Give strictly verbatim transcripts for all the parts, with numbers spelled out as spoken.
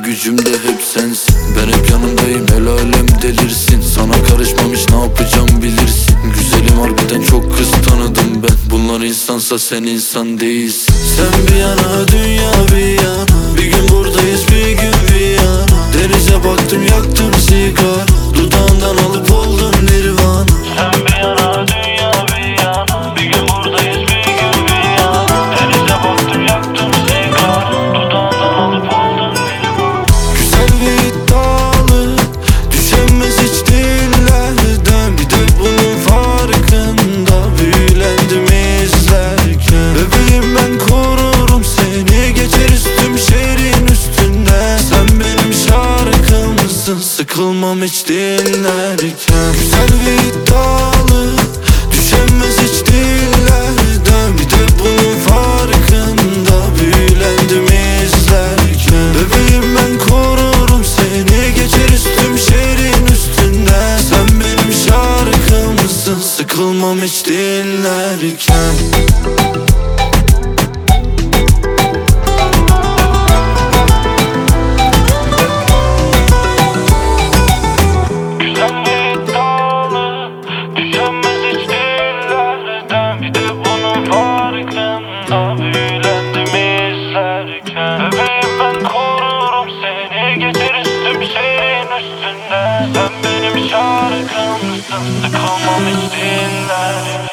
gücüm de hep sensin. Ben hep yanındayım, el alem delirsin. Sana karışmamış, ne yapacağım bilirsin. Güzelim, harbiden çok kız tanıdım ben. Bunlar insansa sen insan değilsin. Sen bir yana, dünya bir yana. Bir gün buradayız, bir gün bir yana. Denize baktım, yaktım sigara. Dudağından alıp oldum nirvana. Sen bir yana, dünya bir yana. Bir gün buradayız, bir gün bir yana. Denize baktım, yaktım sigara. Dudağından alıp oldum nirvana. Güzel ve iddialı, düşenmez hiç dillerden. Bir de bunun farkında, büyülendim izlerken. Bebeğim, ben korurum seni, geçeriz tüm şehrin üstünden. Sen benim şarkımsın, sıkılmam hiç dinlerken. Güzel ve iddialı, düşenmez hiç dillerden. Bir de bunun farkında, büyülendim izlerken. Bebeğim, ben korurum seni, geçeriz tüm şehrin üstünden. Sen benim şarkımsın, sıkılmam hiç dinlerken. Güzel ve iddialı, düşenmez hiç dillerden. Bir de bunun farkında, büyülendim izlerken. Bebeğim, ben korurum seni, geçeriz tüm şehrin üstünden. Sen benim şarkımsın, sıkılmam hiç dinlerken.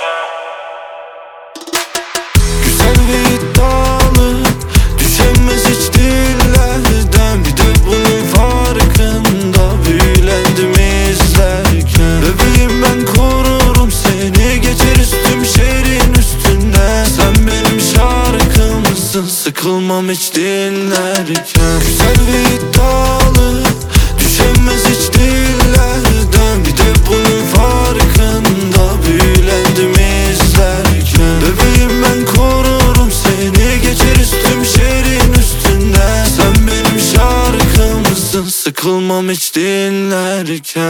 Güzel ve iddialı, düşenmez hiç dillerden. Bir de bunun farkında, büyülendim izlerken. Bebeğim, ben korurum seni, geçeriz tüm şehrin üstünden. Sen benim şarkımsın, sıkılmam hiç dinlerken. Güzel ve iddialı, düşenmez hiç dillerden. Bir de bunun farkında, büyülendim izlerken. Bebeğim, ben korurum seni, geçeriz tüm şehrin üstünden. Sen benim şarkımsın, sıkılmam hiç dinlerken.